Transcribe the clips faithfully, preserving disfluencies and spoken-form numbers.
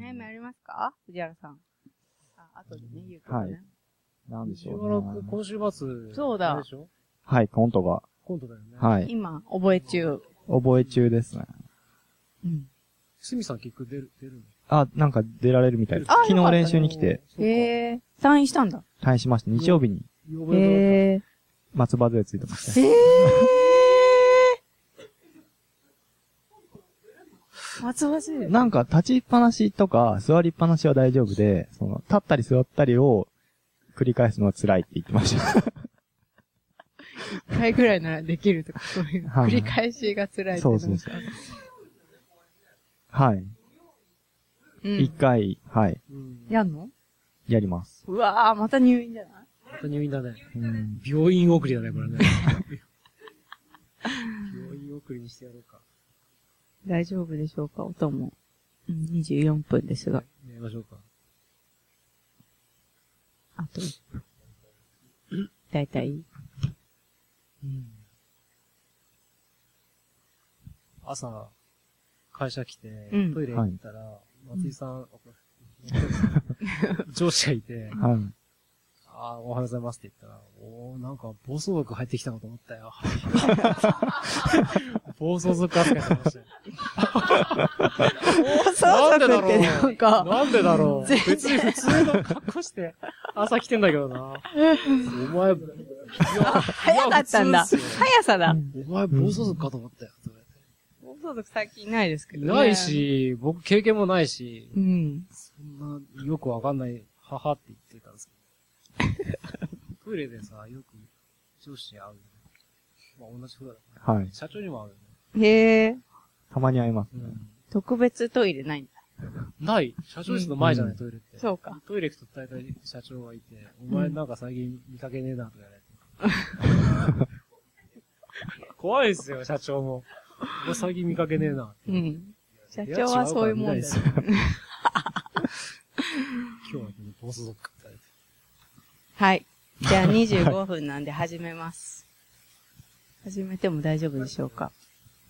悩みありますか藤原さん。あ、後でね、言うけどね。 はい。なんでしょうしばらく今週末。 そうだ。 でしょはい、コントが。 コントだよね。 はい。 今、覚え中。 覚え中ですね。 うん。 すみさん結局出る、出るのあ、なんか出られるみたいです。 あ昨日練習に来て。 へえ。退院したんだ。 退院しました。日曜日に。 へえ。 松葉杖ついてました。 へえ。松葉杖。 なんか立ちっぱなしとか座りっぱなしは大丈夫で、その立ったり座ったりを繰り返すのは辛いって言ってました。 一回ぐらいならできるとか、そういう繰り返しが辛いって。 そうそうそう。はい。一、うん、回、はい。 やんの？ やります。 うわぁ、また入院じゃない？ また入院だね。 うん、 病院送りだね、これね。病院送りにしてやろうか。 大丈夫でしょうか、音も。うん、にじゅうよんぷんですが。 やりましょうか。 あと、だいたい。 うん、朝、会社来て、うん、トイレ行ったら、はい、松井さん、うん、上司がいて、はい、ああ、おはようございますって言ったら、おー、なんか暴走族入ってきたのと思ったよ。暴走族扱いされましたよ。 暴走族ってなんか。 なんでだろう。別に普通の格好して朝来てんだけどな。お前、 早かったんだ。速さだ。 お前暴走族かと思ったよ。 暴走族最近いないですけどね。 ないし、僕経験もないし、 うん、 そんなよくわかんない、母って言ってたんですけど。トイレでさ、よく上司に会う。まあ同じ風だから。はい。社長にも会うよね。へえ。 たまに会いますね。うん、 特別トイレないんだ。 ない。社長室の前じゃない、うん、トイレって。 そうか。 トイレ行くと大体社長がいて、お前なんか最近見かけねえなとか言われて。怖いですよ、社長も。お前最近見かけねえな。 うん。社長はそういうもんですよ。 今日は暴走族かって言われて。 はい。じゃあにじゅうごふんなんで始めます。始めても大丈夫でしょうか。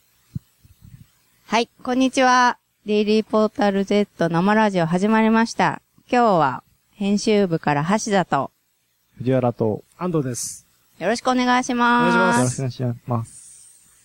はい、こんにちは。デイリーポータル Z 生ラジオ始まりました。今日は編集部から橋田と藤原と安藤です。 よろしくお願いします。 お願いします。よろしくお願いします。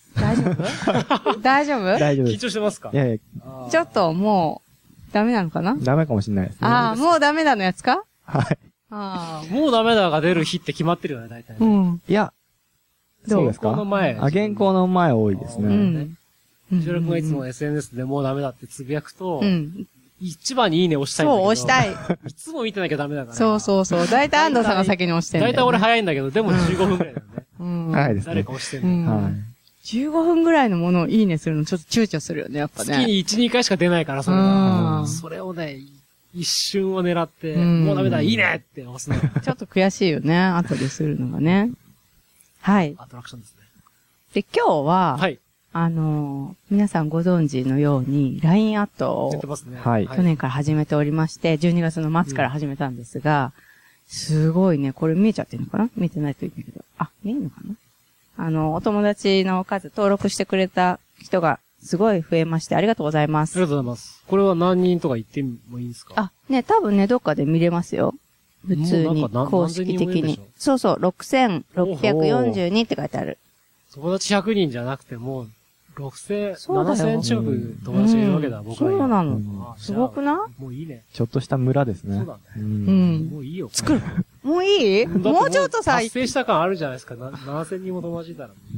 大丈夫？大丈夫？ 大丈夫です。 緊張してますか？ いやいや。ちょっともうダメなのかな？ ダメかもしれないですね。 ああ、もうダメなのやつか？ はい。 ああ。もうダメだが出る日って決まってるよね、大体、ね。 うん。 いや、どうですか？ 原稿の前。 あ、原稿の前多いですね。 うん。 藤原くんがいつも エスエヌエス でもうダメだってつぶやくと、 うん。 一番にいいね押したいんだけど。 そう、押したい。 いつも見てなきゃダメだから。 そうそうそう。だいたい安藤さんが先に押してるんだよ、ね。 だいたい俺早いんだけど、でもじゅうごふんくらいだよね。 うん。 はいですね。 誰か押してんだよ。 はい。じゅうごふんぐらいのものをいいねするのちょっと躊躇するよね、やっぱね。 月にいち、にかいしか出ないから、それが。それをね、一瞬を狙って、もうダメだ、いいねって押すの。 ちょっと悔しいよね、後でするのがね。はい。 アトラクションですね。 で、今日は、 はい。 あのー、皆さんご存知のように、ライン アットを、 やってますね。 はい。 去年から始めておりまして、じゅうにがつの末から始めたんですが、うん、すごいね、これ見えちゃってるのかな？見えてないといいんだけど。あ、見えるのかな？あの、お友達の数登録してくれた人がすごい増えまして、ありがとうございます。 ありがとうございます。これは何人とか言ってもいいんですか？ あ、ね、多分ね、どっかで見れますよ。普通に、公式的に。そうそう、ろくせんろっぴゃくよんじゅうにって書いてある。 友達ひゃくにんじゃなくても、ろくせん、ななせん近く友達がいるわけだ、僕は。 そうなの。すごくな？ もういいね。 ちょっとした村ですね。 そうだね。 うん。 もういいよ。 作る。もういい？もうちょっとさ、 達成した感あるじゃないですか。ななせんにんも友達いたら。 うん。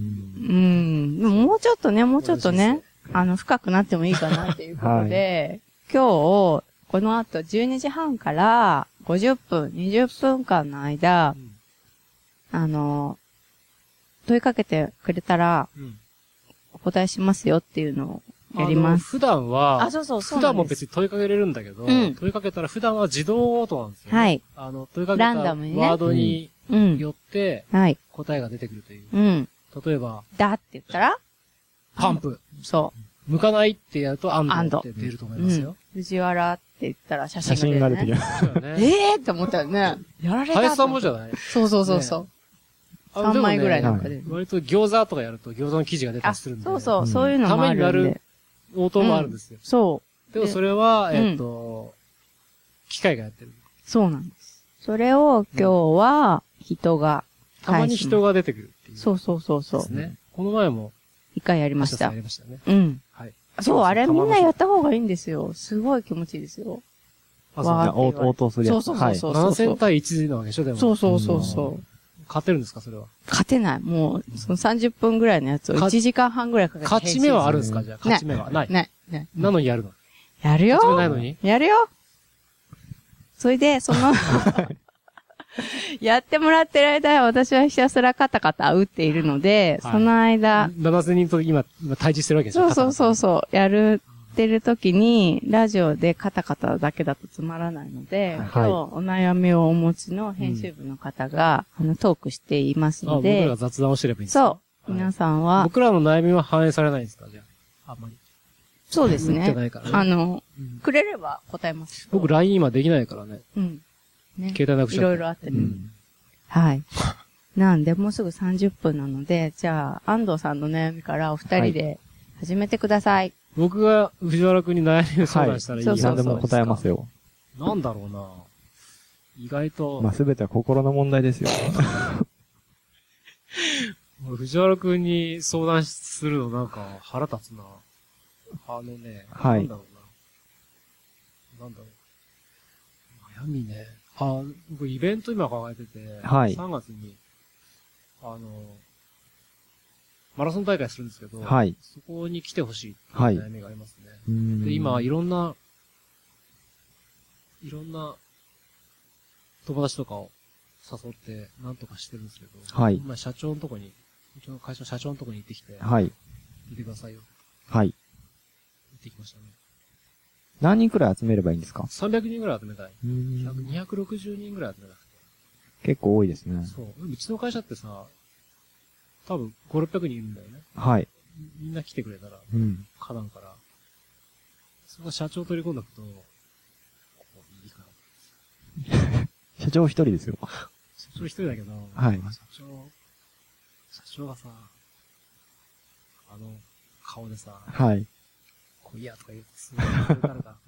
でももうちょっとね、もうちょっとね、あの、深くなってもいいかなっていうことで、今日、この後じゅうにじはんからごじゅっぷん、にじゅっぷんかんの間、あの、問いかけてくれたら、お答えしますよっていうのをやります。 普段は、 あ、そうそう、そう普段も別に問いかけれるんだけど、うん、問いかけたら普段は自動応答なんですよね。はい。あの、問いかけたワードによって、はい。答えが出てくるという。うん。例えば、 だって言ったらパンプ。 そう。 向かないってやると、アンドって出ると思いますよ。 うん、藤原って言ったら写真が出てくる、ね。 写真が出てきます。 ええーって思ったよね。やられた。 林さんもじゃない？ そうそうそうそう。ね、さんまいぐらいなんかで、ね。 割と餃子とかやると餃子の生地が出たりするんで。 そうそう、そういうのもあるんで。 ためになる応答もあるんですよ。 そう。 でもそれは、 でえっと、機械がやってる。 そうなんです。それを今日は人がたまに人が出てくるっていう。 そうそうそうそう。 ですね。この前も、 一回やりました。 やりましたね。 うん。 はい。 そう、あれみんなやった方がいいんですよ。すごい気持ちいいですよ。 あ、そうね。応答するやつ。 そうそうそうそう。 ななせん対いちなわけでしょ、でも。 そうそうそうそう。 勝てるんですか、それは。 勝てない。もう、そのさんじゅっぷんぐらいのやつをいちじかんはんぐらいかけて。 勝ち目はあるんですか、じゃあ。勝ち目はない。 ない。ない。 なのにやるの。 やるよ。 勝ち目ないのにやるよ。それで、その、やってもらってる間、私はひたすらカタカタ打っているので、その間。 ななせんにんと今、今対峙してるわけでしょ。 そうそうそうそう。やるってる時に、ラジオでカタカタだけだとつまらないので、はい、今日お悩みをお持ちの編集部の方が、うん、あの、トークしていますので。 あ、僕らが雑談をしてればいいんですか？ そう。皆さんは。 僕らの悩みは反映されないんですか？じゃあ。あんまり。 そうですね。 打ってないからね。 あの、うん、くれれば答えます。 僕 ライン 今できないからね。 うん。ね。 携帯なくしちゃった。 いろいろあってね。うん、はい。なんで、もうすぐさんじゅっぷんなので、じゃあ、安藤さんの悩みからお二人で始めてください。はい、 僕が藤原くんに悩みを相談したらいい、 はい、何でも答えますよ。 なんだろうな。意外と。 まあ、すべては心の問題ですよ。 俺、藤原くんに相談するのなんか腹立つな。あのね、はい、なんだろうな。なんだろう。悩みね。あ、僕イベント今考えてて、はい、さんがつに、あの、マラソン大会するんですけど、はい、そこに来てほしいっていう悩みがありますね。はい、で、今、いろんな、いろんな友達とかを誘ってなんとかしてるんですけど、はい、今社長のとこに、うちの会社の社長のとこに行ってきて、はい、出てくださいよ。はい。行ってきましたね。 何人くらい集めればいいんですか？ さんびゃくにんくらい集めたい。にひゃくろくじゅうにんくらい集めたくて。 結構多いですね。 そう。うちの会社ってさ、多分ご、ろっぴゃくにんいるんだよね。 はい。 みんな来てくれたら、うん。花壇から。そこ社長取り込んだくと、ここいいかな。社長一人ですよ。 社長一人だけど、 はい。 社長、社長がさ、あの、顔でさ、はい。こういやとか言うとすごい誰か。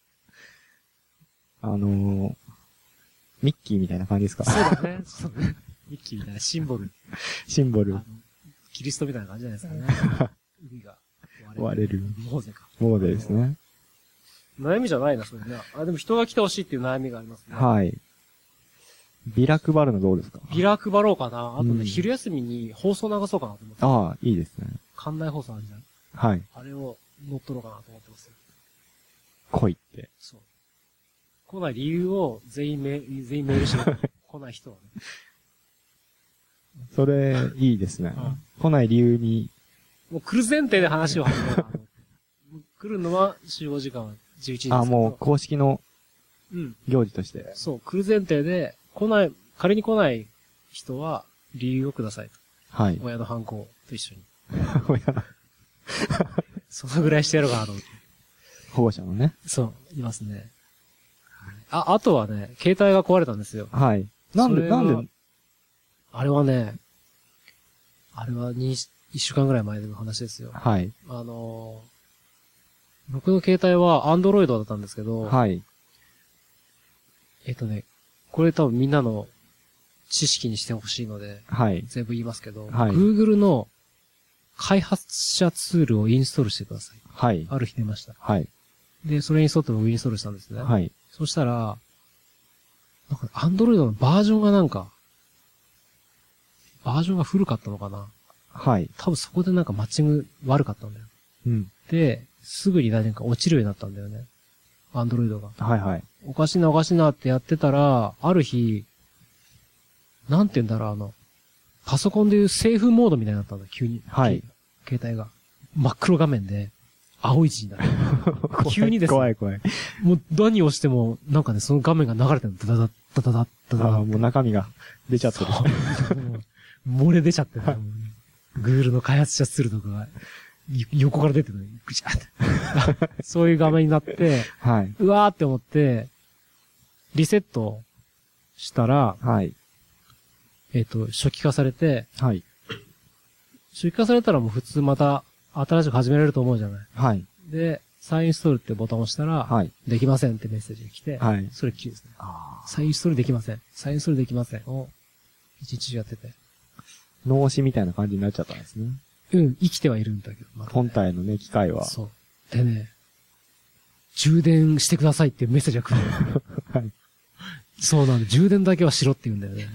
あのー、ミッキーみたいな感じですか？ そうだね。そうね。ミッキーみたいなシンボル。 シンボル。 キリストみたいな感じじゃないですかね。海が割れる。 モーゼか。 モーゼですね。 悩みじゃないな、それね。あ、でも人が来てほしいっていう悩みがありますね。 はい。ビラ配るのどうですか？ ビラ配ろうかな。あとね、うん、昼休みに放送流そうかなと思って。 ああ、いいですね。 館内放送あるじゃん。はい。あれを乗っ取ろうかなと思ってますよ。 来いって。 そう。来ない理由を全員メ、全員メールしろ。来ない人はね。 それ、いいですね。うん、来ない理由に。 もう来る前提で話を始めようかなと思って。来るのは集合時間はじゅういちじですけど。 あ、もう公式の行事として。 うん、そう、来る前提で、来ない、仮に来ない人は理由をくださいと。はい。親の反抗と一緒に。親の。そのぐらいしてやろうかなと思って。 保護者のね。 そう、いますね。あ、あとはね、携帯が壊れたんですよ。 はい。なんで、なんであれはね、あれはに、一週間ぐらい前の話ですよ。はい。あのー、僕の携帯はアンドロイドだったんですけど、はい。えっとね、これ多分みんなの知識にしてほしいので、はい。全部言いますけど、はい。Google の開発者ツールをインストールしてください。はい。ある日出ました。はい。で、それに沿って僕インストールしたんですね。はい。そしたら、なんか、アンドロイドのバージョンがなんか、バージョンが古かったのかな。はい。多分そこでなんかマッチング悪かったんだよ。うん。で、すぐに何か落ちるようになったんだよね。アンドロイドが。はいはい。おかしいなおかしいなってやってたら、ある日、なんて言うんだろう、あの、パソコンでいうセーフモードみたいになったんだ、急に。はい。携帯が。真っ黒画面で、青い字になる。急にですね。怖い怖い。もう何をしても、なんかね、その画面が流れてるの。ダダダダダダダダダ。ああ、もう中身が出ちゃってる。漏れ出ちゃってる。Google の開発者ツールとかが、横から出てるのに、ぐちゃって。そういう画面になって、はい。うわーって思って、リセットしたら、はい。えっと、初期化されて、はい。初期化されたらもう普通また新しく始められると思うじゃない。はい。で、 再インストールってボタンを押したら、はい。できませんってメッセージが来て、はい。それっきりですね。ああ。再インストールできません。再インストールできません。を、一日中やってて。 脳死みたいな感じになっちゃったんですね。 うん、生きてはいるんだけど。 まね、本体のね、機械は。 そう。でね、充電してくださいっていうメッセージが来る。はい。そうなんだ。充電だけはしろって言うんだよね。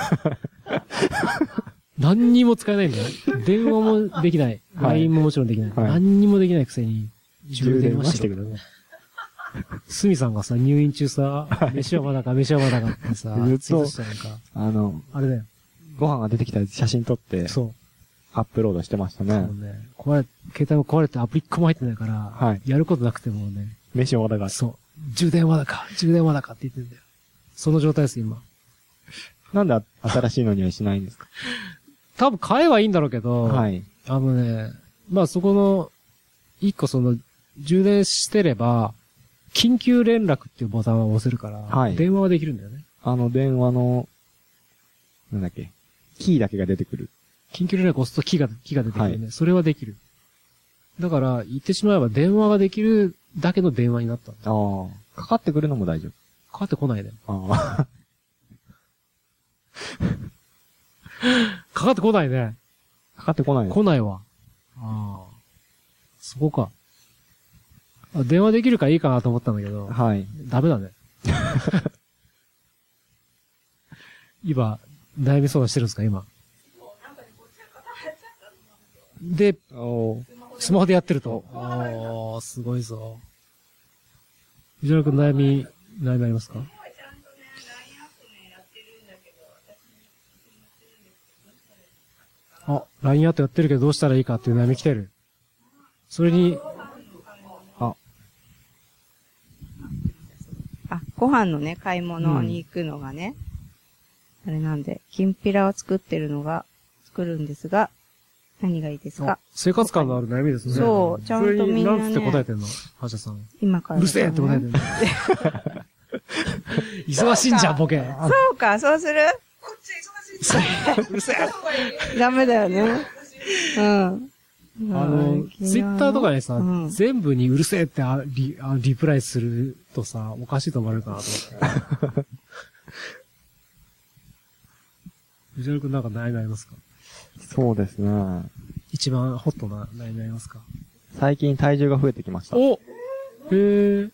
何にも使えないんだよ。電話もできない。ライン ももちろんできない。はい、何にもできないくせに、充電はしてください。すみさんがさ、入院中さ、飯はまだか、飯はまだかってさ、 ずっと、 あの、あれだよ。 ご飯が出てきた写真撮って、そう。アップロードしてましたね。そうね。壊れ、携帯も壊れてアプリ一個も入ってないから、はい。やることなくてもね。 飯はまだか。 そう。充電はまだか、充電はまだかって言ってんだよ。その状態です、今。 なんで新しいのにはしないんですか？ 多分買えばいいんだろうけど、はい。あのね、まあそこの、一個その、充電してれば、緊急連絡っていうボタンを押せるから、はい。電話はできるんだよね。 あの電話の、なんだっけ、キーだけが出てくる。 緊急連絡を押すとキーが、キーが出てくるね。はい、それはできる。だから、言ってしまえば電話ができるだけの電話になったんだ。 ああ。かかってくるのも大丈夫。 かかってこないで。ああ。かかってこないね。 かかってこない。 来ないわ。ああ。そこか。あ、電話できるからいいかなと思ったんだけど。はい。ダメだね。今、悩み相談してるんですか、今。で、スマホでやってると。ああ、すごいぞ。藤原くん悩み、悩みありますか？あ、ライン アットやってるけどどうしたらいいかっていう悩み来てる。それに、 あ、あ、ご飯のね、買い物に行くのがね、うん、あれなんで、きんぴらを作ってるのが、作るんですが、何がいいですか？ 生活感のある悩みですね。 そう、ちゃんとみんな、ね。 なんつって答えてんの？覇者さん。 今から、 ね。うるせえって答えてんの。忙しいんじゃん、ボケ。 そうか、そうする？こっち忙しい。うるせえ。ダメだよね。うん。あの、ツイッターとかでさ、うん、全部にうるせえってあリあリプライするとさ、おかしいと思われるかなと思って。藤原くんなんか悩みありますか？ そうですね。 一番ホットな悩みありますか？ 最近体重が増えてきました。 お！へー。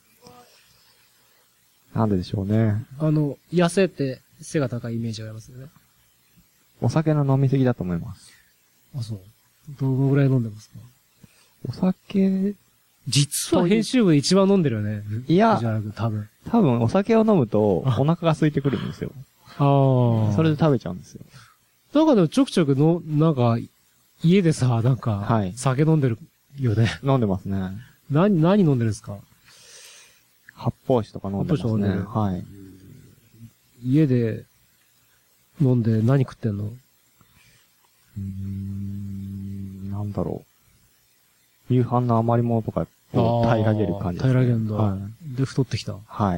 なんででしょうね。 あの、痩せて背が高いイメージがありますよね。 お酒の飲みすぎだと思います。 あ、そう。どのぐらい飲んでますか？ お酒、 実は編集部で一番飲んでるよね。 いや、 多分。 多分お酒を飲むとお腹が空いてくるんですよ。ああ。それで食べちゃうんですよ。 なんかでもちょくちょくの、なんか、家でさ、なんか、はい、酒飲んでるよね。 飲んでますね。 何、何飲んでるんですか？ 発泡酒とか飲んでますね。発泡酒飲んでる。はい。 家で飲んで何食ってんの？うーん、なんだろう。夕飯の余り物とかを平らげる感じですね。 平らげるんだ。はい。で、太ってきた。 はい。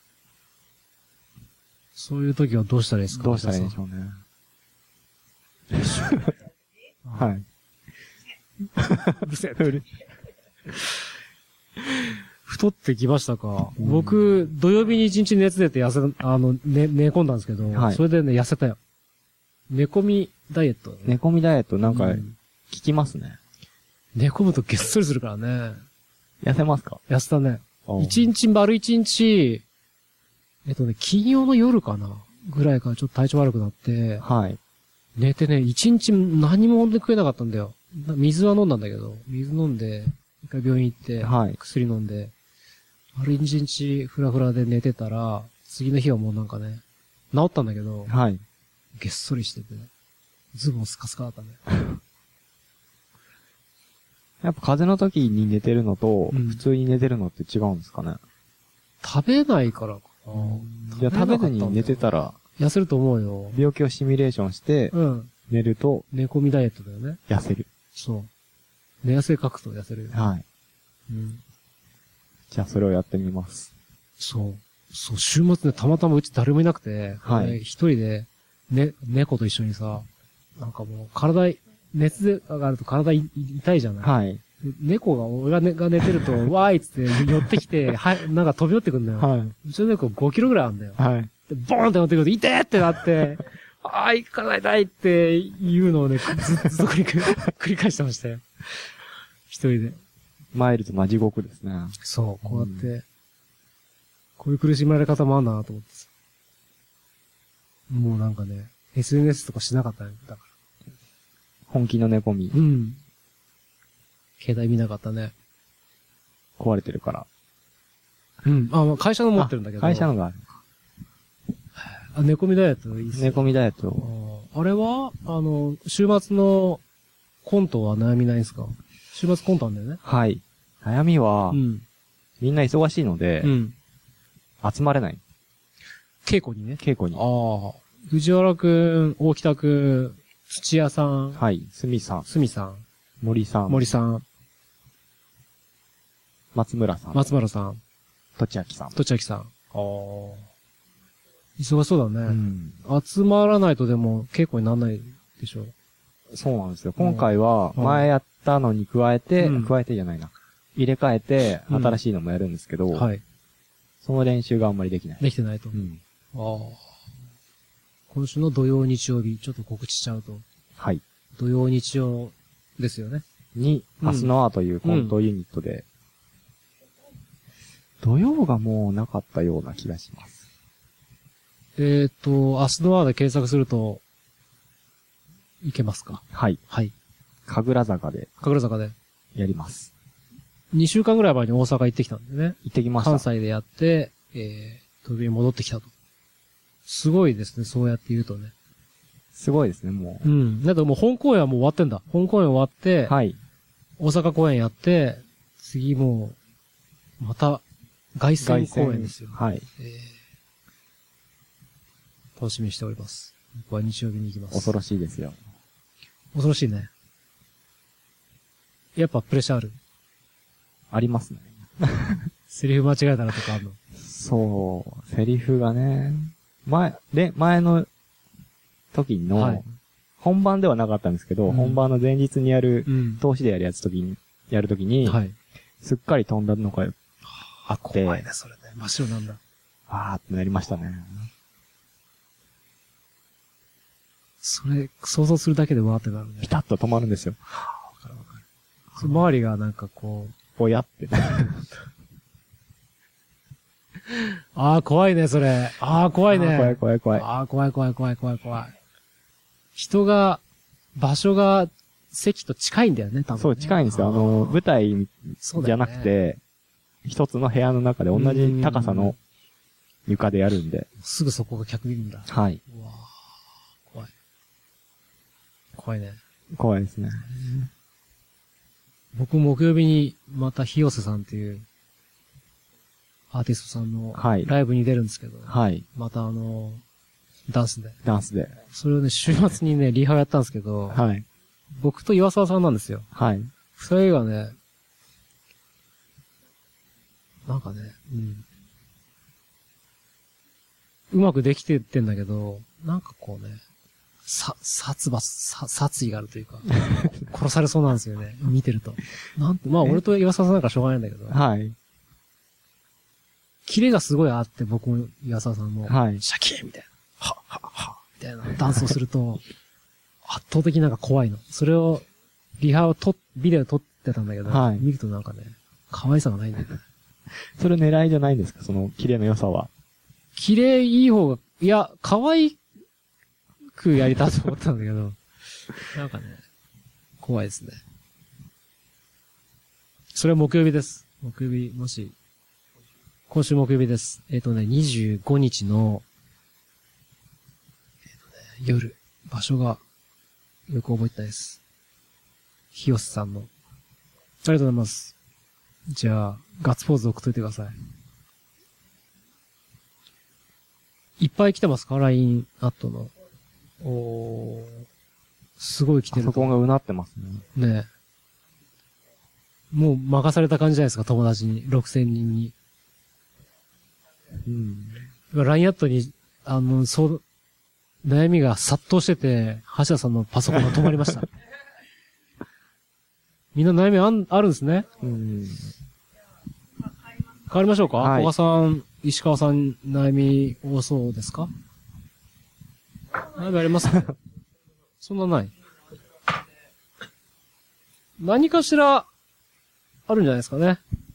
そういう時はどうしたらいいですか？ どうしたらいいでしょうね。はい。 うるせえ。太ってきましたか。うん、僕、土曜日に一日熱出て痩せ、あの、ね、寝込んだんですけど、はい、それでね、痩せたよ。寝込みダイエット、ね。 寝込みダイエットなんか、効きますね、 うん。寝込むとげっそりするからね。 痩せますか？ 痩せたね。一日、丸一日、えっとね、金曜の夜かなぐらいからちょっと体調悪くなって、はい。寝てね、一日何も食えなかったんだよ。水は飲んだんだけど、水飲んで、一回病院行って、はい、薬飲んで、ある一日フラフラで寝てたら、次の日はもうなんかね、治ったんだけど、はい。げっそりしてて、ズボンスカスカだったね。 やっぱ風邪の時に寝てるのと、うん、普通に寝てるのって違うんですかね？ 食べないからかな。 いや、食べずに寝てたら、 痩せると思うよ。 病気をシミュレーションして、うん。寝ると、 寝込みダイエットだよね。 痩せる。 そう。寝汗かくと痩せるよ。 はい。うん。じゃあそれをやってみます。 そう。そう、週末ね、たまたまうち誰もいなくて、はい。一人で、ね、猫と一緒にさ、なんかもう体、熱が上がると体痛いじゃない？はい。 猫が、俺が寝が寝てると、わーいっつって寄ってきて、はい、なんか飛び寄ってくんだよ。はい。うちの猫ごキロぐらいあるんだよ。はい。で、ボーンって乗ってくると、痛えってなって、あー、行かないだいっていうのをね、ずずっと繰り繰り返してましたよ。一人で。 マイルズな地獄ですね。 そう、こうやって、うん、こういう苦しめられ方もあんだなと思ってさ。もうなんかね、エスエヌエス とかしなかったね、だから。 本気の寝込み。 うん。携帯見なかったね。 壊れてるから。 うん。あ、会社の持ってるんだけど。 会社のがある。 あ、寝込みダイエットいいっすね。 寝込みダイエット。 あ, あれはあの、週末のコントは悩みないんですか？週末コントあんだよね。 はい。悩みは、うん、みんな忙しいので、うん、集まれない。 稽古にね。 稽古に。 ああ。藤原くん、大北くん、土屋さん。 はい。すみさん。 すみさん。 森さん。 森さん。 松村さん。 松村さん。 とちあきさん。 とちあきさん。ああ。忙しそうだね。うん。集まらないとでも稽古にならないでしょ。 そうなんですよ。今回は、前やったのに加えて、うん、加えてじゃないな。入れ替えて、新しいのもやるんですけど、うん、はい。その練習があんまりできない。 できてないと。うん。ああ。今週の土曜日曜日、ちょっと告知しちゃうと。はい。土曜日曜ですよね。 に、アスノアというコントユニットで、うん、土曜がもうなかったような気がします。 えっと、アスノアで検索すると、いけますか？ はい。はい。神楽坂で。 神楽坂で。 やります。 にしゅうかんぐらい前に大阪行ってきたんでね。 行ってきました。 関西でやって、えー、飛びに戻ってきたと。すごいですね、そうやって言うとね。 すごいですね、もう。うん。だってもう本公演はもう終わってんだ。本公演終わって、はい。大阪公演やって、次もう、また、凱旋公演ですよ。はい。えー、楽しみにしております。僕は日曜日に行きます。 恐ろしいですよ。 恐ろしいね。やっぱプレッシャーある？ ありますね。 セリフ間違えたらとかあるの？ そう、セリフがね、前、で、前の時の、はい、本番ではなかったんですけど、うん、本番の前日にやる、うん、投資でやるやつ時に、やる時に、はい、すっかり飛んだのがあって、 怖いね、それね。真っ白なんだ。 あーってなりましたね。 それ、想像するだけでわーってなるね。 ピタッと止まるんですよ。 はぁ、わかるわかる。周りがなんかこう、 ぼやってなる。 ああ、怖いね、それ。ああ、怖いね。 怖い怖い怖い。 ああ、怖い怖い怖い怖い怖い。人が、場所が席と近いんだよね、多分、ね。 そう、近いんですよ。あの、舞台じゃなくて、一つの部屋の中で同じ高さの床でやるんで。 すぐそこが客いるんだ。 はい。うわ怖い。怖いね。 怖いですね。 僕木曜日にまた広瀬さんっていうアーティストさんのライブに出るんですけど、はい。またあの、ダンスで。 ダンスで。 それをね、週末にね、リハをやったんですけど、はい。僕と岩沢さんなんですよ。はい。二人がね、なんかね、うん。うまくできてってんだけど、なんかこうね、さ、殺伐、さ、殺意があるというか、殺されそうなんですよね、見てると。なんて、まあ俺と岩沢さんなんかしょうがないんだけど、はい。キレがすごいあって、僕も岩沢さんも、はい。シャキーンみたいな、はっはっはみたいなダンスをすると、圧倒的になんか怖いの。それを、リハをと、ビデオ撮ってたんだけど、はい。見るとなんかね、可愛さがないんだよね。 それ狙いじゃないんですか、その、キレの良さは。 キレいい方が、いや、可愛くやりたいと思ったんだけど、なんかね、怖いですね。それは木曜日です。木曜日、もし、今週木曜日です。えっとね、にじゅうごにちの、えっとね、夜、場所が、よく覚えてないです。ひよせさんの。ありがとうございます。じゃあ、ガッツポーズ送っといてください。いっぱい来てますか ?ライン アットの。おー。すごい来てる。 パソコンがうなってますね。 ねえ。もう任された感じじゃないですか、友達に。ろくせんにんに。うん。ライン アットに、あの、そう、悩みが殺到してて、橋田さんのパソコンが止まりました。 みんな悩みあん、あるんですね。 うん。 変わりましょうか？ はい。 小賀さん、石川さん、悩み多そうですか？悩みありますか？そんなない。何かしら、あるんじゃないですかね。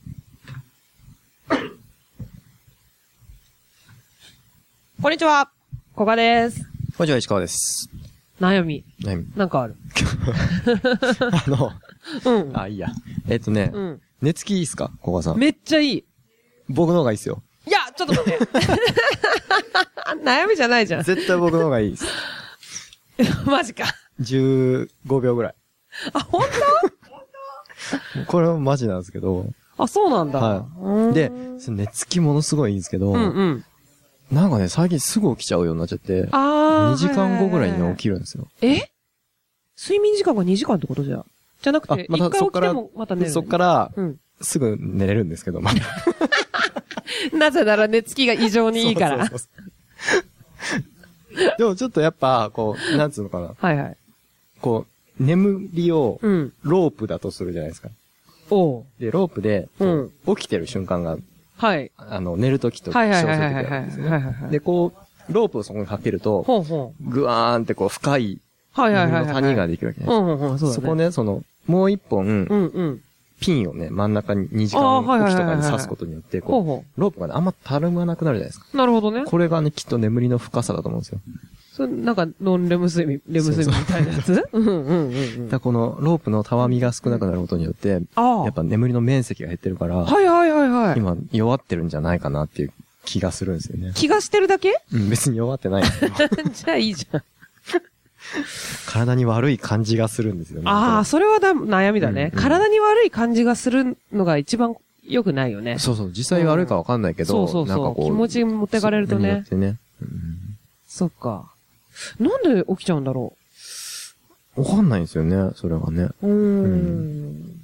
こんにちは。小賀です。 こんにちは、石川です。 悩み。 悩み。 なんかある。 あの、 うん。 あ、いいや。えっとね、うん。寝つきいいっすか、小賀さん。 めっちゃいい。 僕の方がいいっすよ。 いや、ちょっと待って。悩みじゃないじゃん。 絶対僕の方がいいっす。 マジか。 じゅうごびょうぐらい。 あ、本当？これはマジなんですけど。 あ、そうなんだ。 はい。で、寝つきものすごいいいんですけど、うんうん。なんかね、最近すぐ起きちゃうようになっちゃって、あにじかんごぐらいに起きるんですよ。 え？睡眠時間がにじかんってことじゃ？じゃなくて、一回起きてもまた寝る。 そっから、すぐ寝れるんですけど、まだ。 なぜなら寝つきが異常にいいから。そうそうそうでもちょっとやっぱ、こう、なんつうのかな。 はいはい。こう、眠りを、ロープだとするじゃないですか。 おう。 で、ロープで、起きてる瞬間が、 はい。 あの、寝るときと起床するときあるんですよね。で、こう、ロープをそこにかけると、ほうほう。ぐわーんってこう、深い、はいはいはい。谷ができるわけね。うんうんうん、そうだね。そこね、その、もう一本、うんうん。ピンをね、真ん中ににじかんおきとかに刺すことによって、こう、ロープがね、あんまたるまなくなるじゃないですか。 なるほどね。 これがね、きっと眠りの深さだと思うんですよ。 それ、なんか、ノンレム睡眠、レム睡眠みたいなやつ？うんうんうんうん。 だこの、ロープのたわみが少なくなることによって、やっぱ眠りの面積が減ってるから、 はいはいはいはい。 今、弱ってるんじゃないかなっていう気がするんですよね。 気がしてるだけ？ うん、別に弱ってないんですよ。 じゃあいいじゃん。 体に悪い感じがするんですよね。 ああ、それはだ悩みだね、うんうん。体に悪い感じがするのが一番良くないよね。 そうそう、実際悪いかわかんないけど、 うん、そうそうそう。なんかこう気持ち持ってかれるとね。ね、うん、そっか。なんで起きちゃうんだろう。わかんないんですよね、それはね。うーん。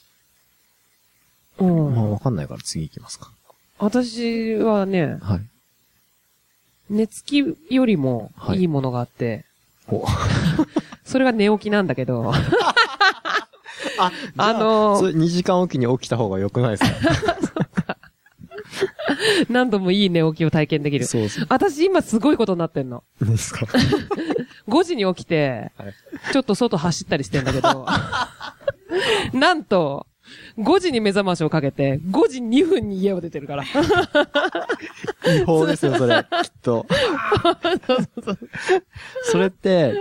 うん。まあわかんないから次行きますか。 私はね、はい。寝つきよりもいいものがあって、はい、それが寝起きなんだけど。 あ、あのー、それにじかんおきに起きた方が良くないですか？そうか。 何度もいい寝起きを体験できる。そうそう。私今すごいことになってんの。 何ですか？ ごじに起きて、はい、ちょっと外走ったりしてんだけど、なんと、ごじに目覚ましをかけて、ごじにふんに家を出てるから。 違法ですよ、それ。きっと。そうそうそう。それって、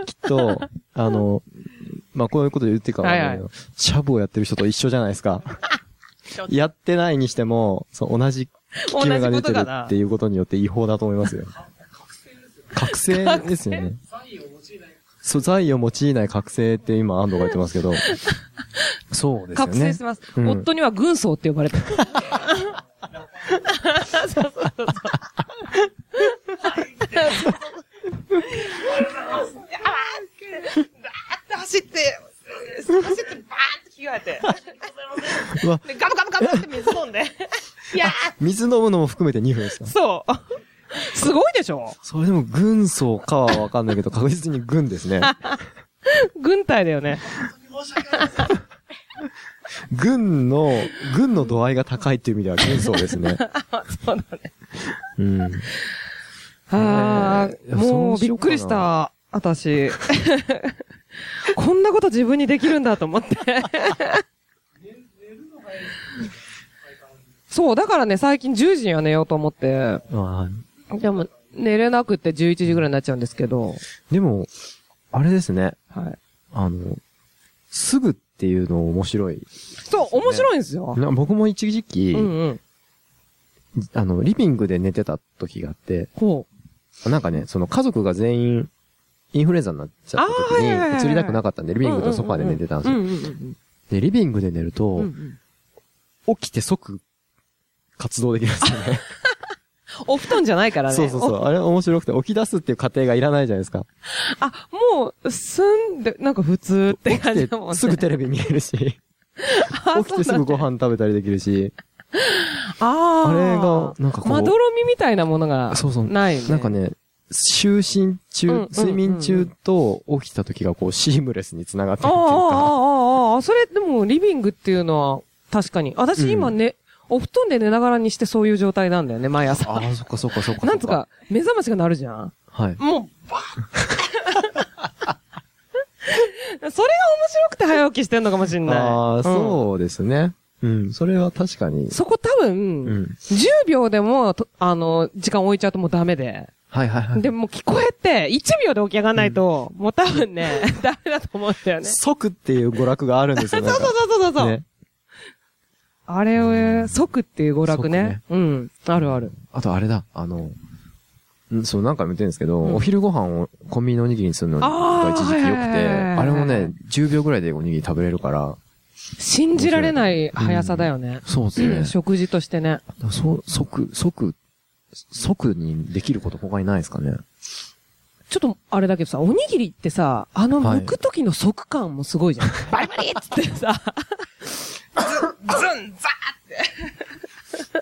きっと、あの、まあ、こういうこと言っていいかわかんないけど、はいはい、シャブをやってる人と一緒じゃないですか。やってないにしても、そう、同じ効き目が出てるっていうことによって違法だと思いますよ。覚醒ですよね。そう、剤を用いない覚醒って今安藤が言ってますけど、そうですよね。 覚醒してます。うん、夫には軍曹って呼ばれてる。そうそうそうそう。走って、走ってバーンって着替えて。でガブガブガブって水飲んで。いや水飲むのも含めてにふんですか？ そう。すごいでしょ？ それでも軍曹かはわかんないけど、確実に軍ですね。 軍隊だよね。 軍の、軍の度合いが高いっていう意味では軍曹ですね。 そうだね。うん。ああ、もうびっくりした、私。こんなこと自分にできるんだと思って。そう、だからね、最近じゅうじには寝ようと思って。でも、寝れなくてじゅういちじぐらいになっちゃうんですけど。 でも、あれですね。はい。あの、すぐっていうの面白い、ね。 そう、面白いんですよ。 僕も一時期、うんうん、あの、リビングで寝てた時があって、ほう。なんかね、その家族が全員、インフルエンザになっちゃった時に、移りたくなかったんで、リビングとソファーで寝てたんですよ。で、リビングで寝ると、うんうん、起きて即、活動できるんですよね。 お布団じゃないからね。 そうそうそう。あれ面白くて、起き出すっていう過程がいらないじゃないですか。 あ、もう、すんで、なんか普通って感じだもんね。 すぐテレビ見れるし。起きてすぐご飯食べたりできるし。ああ。あれが、なんかこう。 まどろみみたいなものが、そうそう。ないね。 なんかね、就寝中、睡眠中と起きた時がこう、シームレスに繋がってるっていうか。ああ、ああ、ああ、それでもリビングっていうのは確かに。私今ね、うん、お布団で寝ながらにしてそういう状態なんだよね、毎朝。 ああ、そっかそっかそっか。 なんつうか、目覚ましが鳴るじゃん。 はい。 もう、バッそれが面白くて早起きしてんのかもしんない。 ああ、うん、そうですね。うん、それは確かに。 そこ多分、うん、じゅうびょうでも、あの、時間置いちゃうともうダメで。 はいはいはい。 でも聞こえて、いちびょうで起き上がらないと、うん、もう多分ね、ダメだと思うんだよね。 即っていう娯楽があるんですよね。 そうそうそうそうそう。ね、あれを、即っていう娯楽ね。ねうん。あるある。 あとあれだ、あの、んそう、なんか見てるんですけど、うん、お昼ご飯をコンビニのおにぎりにするのが一時期良くて、あれもね、じゅうびょうぐらいでおにぎり食べれるから、 信じられない速さだよね。 うん、そうですね、うん。 食事としてね。 そう、即、即、即にできること他にないですかね。 ちょっと、あれだけどさ、おにぎりってさ、あの、剥く時の即感もすごいじゃん。はい、バリバリっつってさ、ズン、ズン、ザーって。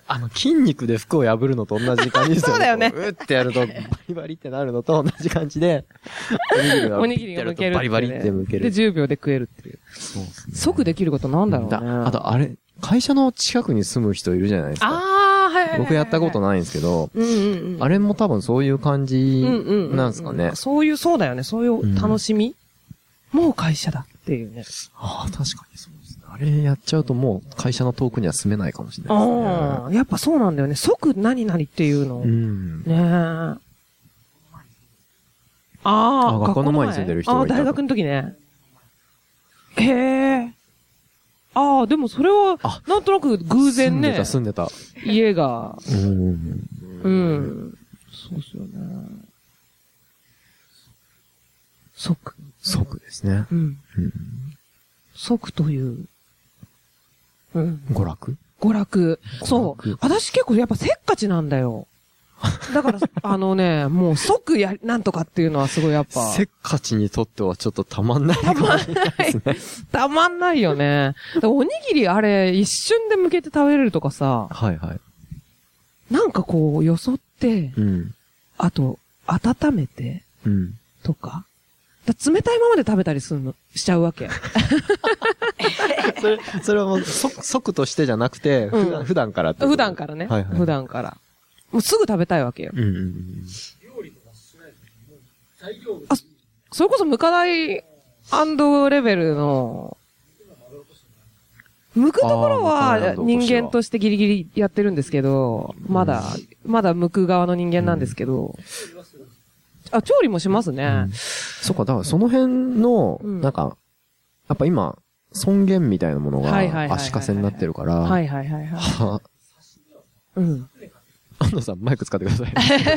あの、筋肉で服を破るのと同じ感じですよね。 そうだよね。 うってやると、バリバリってなるのと同じ感じで、 おにぎりが剥ける、 バリバリって剥ける。 で、じゅうびょうで食えるっていう。 そうですね。 即できることなんだろうね。 あと、あれ、会社の近くに住む人いるじゃないですか。 ああ、はいはいはい。 僕やったことないんですけど、 うんうんうん、 あれも多分そういう感じなんですかね。うんうんうん、 そういう、そうだよね。そういう楽しみ、うん、もう会社だっていうね。 ああ、確かにそうですね。あれやっちゃうともう会社の遠くには住めないかもしれないですね。 ああ、やっぱそうなんだよね。即何々っていうの。うん、ねえ。ああ、 学校の前に住んでる人がいた。 ああ、大学の時ね。へえ。ああ、でもそれは、なんとなく偶然ね。 住んでた、住んでた。家が。 うん。 うん。そうっすよね。即。 即ですね。 うん。うん、即という。うん。 娯楽娯楽。そう。私結構やっぱせっかちなんだよ。だから、あのね、もう即や、なんとかっていうのはすごいやっぱ。 せっかちにとってはちょっとたまんないかもしれないですね。 たまんないよね。おにぎりあれ、一瞬で向けて食べれるとかさ。 はいはい。 なんかこう、よそって、 うん。 あと、温めて、 うん。 とか。だ冷たいままで食べたりするの、しちゃうわけ。 それ、それはもう、即、即としてじゃなくて、普段、うん、普段からって普段からね。はいはい。普段から。もうすぐ食べたいわけよ。 うんうんうん。 料理とかしないと、もう材料あ、それこそムカダイレベルの、剥くところは人間としてギリギリやってるんですけど、まだ、まだ剥く側の人間なんですけど、うん、あ、調理もしますね。うん、 そっか、だからその辺の、なんか、やっぱ今、尊厳みたいなものが足かせになってるから、 はいはいはいはい。うん。 安藤さん、マイク使ってください。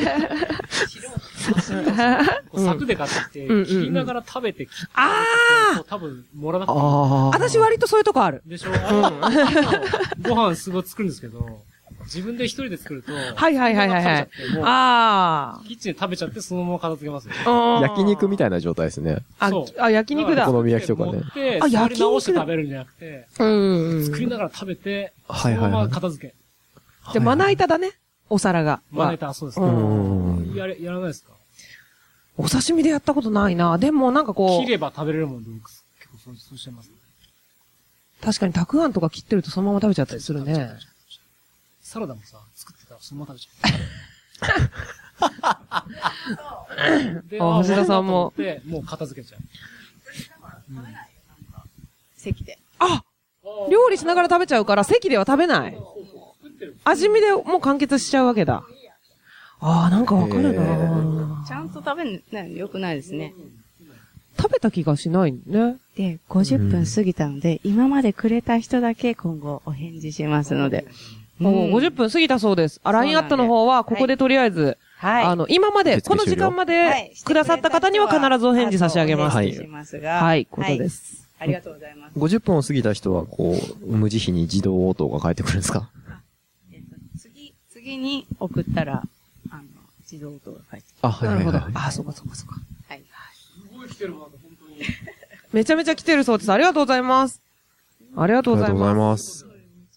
柵で買ってきて、切りながら食べて、 ああ多分、盛らなくていい。 私割とそういうとこある。 でしょ、ご飯すごい作るんですけど、自分で一人で作ると、 はいはいはいはい。ああ。キッチンで食べちゃってそのまま片付けますよ。 焼肉みたいな状態ですね。 あ、あ、焼肉だ。 お好み焼きとかね。 あ、焼き直して食べるんじゃなくて、作りながら食べて、そのまま片付け。 じゃ、まな板だね。お皿が。 まな板、そうですね。やれ、やらないですか？ お刺身でやったことないな。でもなんかこう。 切れば食べれるもんで、僕、結構そう、そうしてます。 確かにたくあんとか切ってるとそのまま食べちゃったりするね。 サラダもさ、作ってたらそのまま食べちゃう。で、 あ、橋田さんも。 で、もう片付けちゃう。 うん、席で。 あ！料理しながら食べちゃうから席では食べない。味見でもう完結しちゃうわけだ。ああ、なんかわかるな。 ちゃんと食べるのよくないですね。 食べた気がしないね。 で、ごじゅっぷん過ぎたので、うん、今までくれた人だけ今後お返事しますので。 うん、ごじゅっぷん過ぎたそうです。あ、ライン アットの方は、ここでとりあえず、はい、あの、今まで、この時間までくださった方には必ずお返事差し上げます。 はい。 はい、ことです。 ありがとうございます。 ごじゅっぷんを過ぎた人は、こう、無慈悲に自動応答が返ってくるんですか？ えっと、次、次に送ったら、あの、自動応答が返ってくる。 あ、はい、はい。なるほど。 あ、そうかそうかそうか。 はい。 すごい来てるな、本当に。 めちゃめちゃ来てるそうです。ありがとうございます。ありがとうございます。 ありがとうございます。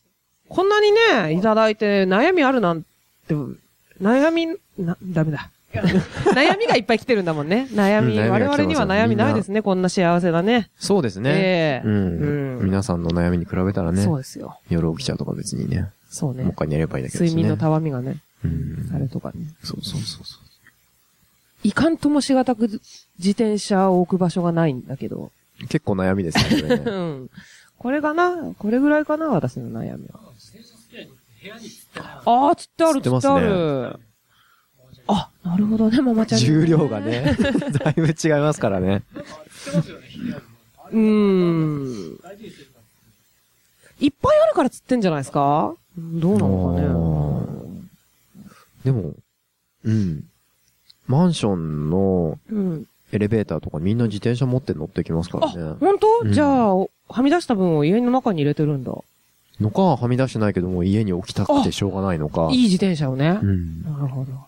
こんなにね、いただいて悩みあるなんて、悩み、な、ダメだ。 悩みがいっぱい来てるんだもんね。悩み。我々には悩みないですね。こんな幸せだね。 そうですね。 ええ。 うん。皆さんの悩みに比べたらね。 そうですよ。 夜起きちゃうとか別にね。 そうね。 もう一回寝ればいいだけどね。 睡眠のたわみがね。 うん。 あれとかね。 そうそうそうそう。 いかんともしがたく自転車を置く場所がないんだけど。 結構悩みですね、これね。 うん。これかなこれぐらいかな私の悩みは。ああ、つってある、つってある。あ、なるほどね、ママちゃん。 重量がね、だいぶ違いますからね。 うーん。いっぱいあるから釣ってんじゃないですか？どうなのかね。 でも、うん。マンションのエレベーターとかみんな自転車持って乗ってきますからね。 あ、本当？うん、じゃあ、はみ出した分を家の中に入れてるんだ。 のか、はみ出してないけども家に置きたくてしょうがないのか。 いい自転車をね。 うん。 なるほど。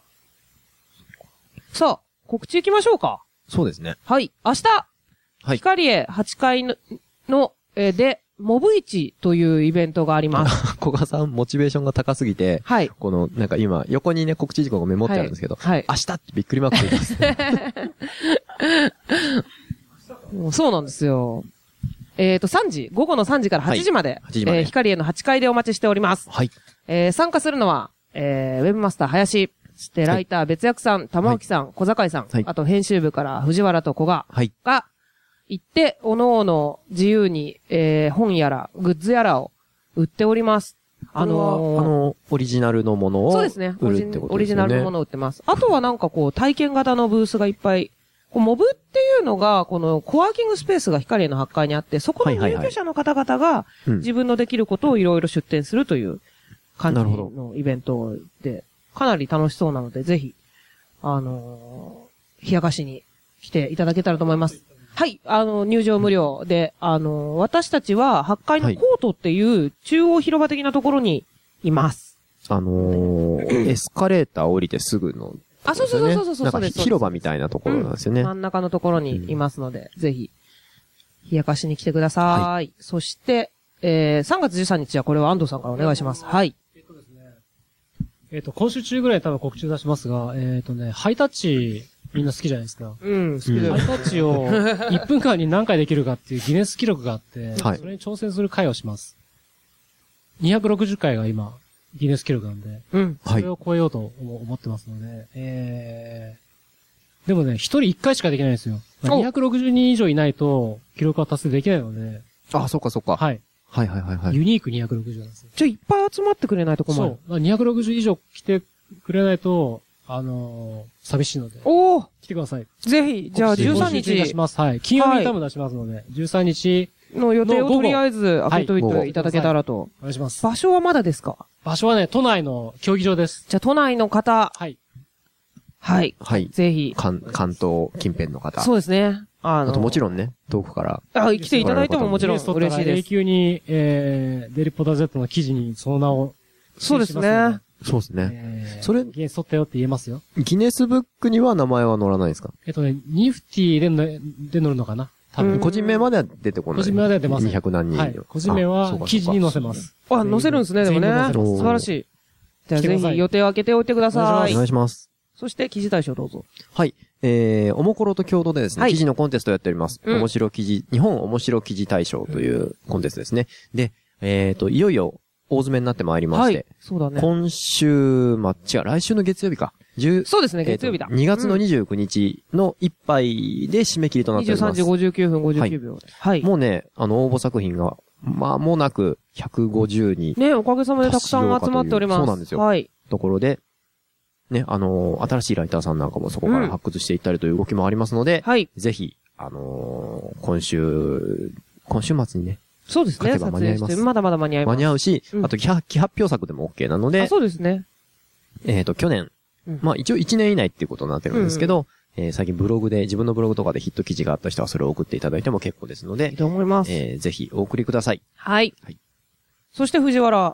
さあ、告知行きましょうか。 そうですね。 はい。明日、はい。光栄はちかいの、のえー、で、モブ市というイベントがあります。 小賀さん、モチベーションが高すぎて、はい。この、なんか今、横にね、告知事項がメモってあるんですけど、はい。はい、明日ってびっくりマークついてますね。 もうそうなんですよ。えっと、さんじ、午後のさんじからはちじまで、はい、はちじまでえー、光栄のはちかいでお待ちしております。はい。えー、参加するのは、えー、ウェブマスター林、そしてライター別役さん、玉置さん、はい、小坂井さん、はい、あと編集部から藤原と古賀が行って、おのおの自由に、えー、本やら、グッズやらを売っております。あのー、 あの、オリジナルのものを売るってことですね。そうですね。 オリジナルのものを売ってます。あとはなんかこう、体験型のブースがいっぱい、こうモブっていうのが、このコワーキングスペースが光栄のはちかいにあって、そこの入居者の方々が自分のできることをいろいろ出展するという感じのイベントで、かなり楽しそうなので、ぜひ、あのー、冷やかしに来ていただけたらと思います。はい、あの、入場無料で、あのー、私たちははちかいのコートっていう中央広場的なところにいます。 あのー、エスカレーター降りてすぐの、 あ、そうそうそうそうそう。 なんか広場みたいなところなんですよね。 うん、真ん中のところにいますので、うん、ぜひ、冷やかしに来てください。はい、そして、えー、さんがつじゅうさんにちはこれは安藤さんからお願いします。はい。 えっとですね。えっと、今週中ぐらい多分告知出しますが、えっとね、ハイタッチ、みんな好きじゃないですか。 うん、好きだよ。 ハイタッチをいっぷんかんに何回できるかっていうギネス記録があって、はい、それに挑戦する回をします。にひゃくろくじゅっかいが今、ギネス記録なんで、うん。それを超えようと思ってますので、はい、えー、でもね、一人一回しかできないんですよ。にひゃくろくじゅうにん以上いないと、記録は達成できないので。 あ、そっかそっか。 はい。 はいはいはいはい。 ユニークにひゃくろくじゅうなんですよ。 じゃあいっぱい集まってくれないと困る。 そう。にひゃくろくじゅう以上来てくれないと、あのー、寂しいので。 おー来てください。 ぜひ、じゃあじゅうさんにち。 出します。はい。金曜日に多分出しますので、はい、じゅうさんにちの予定をとりあえず開けといていただけたらと。はい、 お願いします。 場所はまだですか？ 場所はね、都内の競技場です。 じゃあ都内の方。 はい。 はい。 はい。 ぜひ。 関、関東近辺の方。 そうですね。 あの。あともちろんね、遠くから。 あ、来ていただいてももちろん嬉しいです。 永久に、えー、デリポタ Z の記事にその名を。 そうですね。 そうですね。 えー、それ、ギネス取ったよって言えますよ。 ギネスブックには名前は載らないですか？ えっとね、ニフティでの、で載るのかな？多分。 個人名までは出てこない。 個人名までは出ます。 にひゃくなんにん。 はい。個人名は記事に載せます。 あ、載せるんですね、でもね。素晴らしい。じゃあぜひ予定を空けておいてください。 お願いします。 そして記事大賞どうぞ。 はい。えー、おもころと共同でですね、記事のコンテストをやっております。面白記事、日本面白記事大賞というコンテストですね。で、えっと、いよいよ大詰めになってまいりまして。はい。 そうだね。 今週、ま、違う、来週の月曜日か。 そうですね、月曜日だ。 にがつのにじゅうくにちのいっぱいで締め切りとなっております。 にじゅうさんじごじゅうきゅうふんごじゅうきゅうびょう。はい。 もうね、あの、応募作品が、間もなくひゃくごじゅうに。 ね、おかげさまでたくさん集まっております。 そうなんですよ。 はい。 ところで、ね、あのー、新しいライターさんなんかもそこから発掘していったりという動きもありますので、うん、はい。ぜひ、あのー、今週、今週末にね。 そうですね。間に合います。まだまだ間に合います。 間に合うし、うん、あと、既発表作でも OK なので。 あ、そうですね。 えっと、去年、うん、まあ一応いちねん以内っていうことになってるんですけど、うんうん、えー、最近ブログで、自分のブログとかでヒット記事があった人はそれを送っていただいても結構ですので。 いいと思います。 えー、ぜひお送りください。 はい。はい。そして藤原。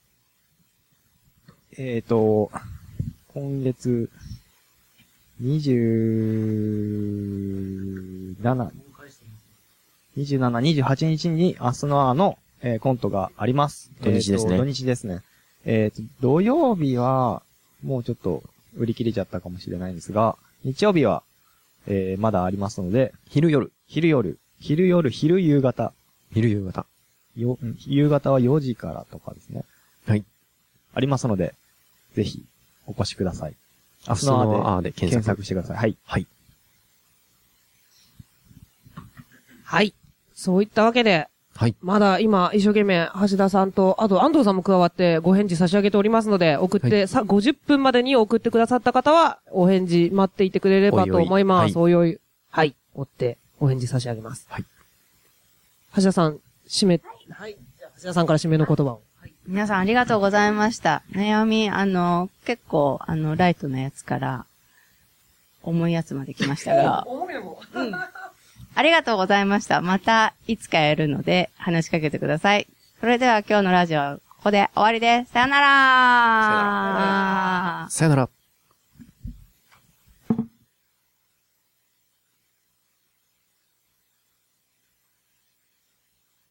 えっと、今月、にじゅうなな、にじゅうなな、にじゅうはちにちにアスノアの、えー、コントがあります。 土日ですね。 土日ですね。えっと、土曜日は、もうちょっと、 売り切れちゃったかもしれないんですが、日曜日は、えー、まだありますので、 昼夜。 昼夜。昼夜、昼夕方。 昼夕方。 よ、夕方はよじからとかですね。 はい。 ありますので、ぜひ、お越しください。明日のアーで検索してください。はい。 はい。 はい。そういったわけで、 はい。 まだ今、一生懸命、橋田さんと、あと安藤さんも加わってご返事差し上げておりますので、送って、はい、さ、ごじゅっぷんまでに送ってくださった方は、お返事待っていてくれればと思います。おいおい。はい。追って、お返事差し上げます。 はい。 橋田さん、締め、はい。じゃあ橋田さんから締めの言葉を。はい、 皆さんありがとうございました。悩み、あの、結構、あの、ライトなやつから、重いやつまで来ましたが。 重いもん。 うん。ありがとうございました。また、いつかやるので、話しかけてください。それでは今日のラジオはここで終わりです。さよなら。 さよなら。さよなら。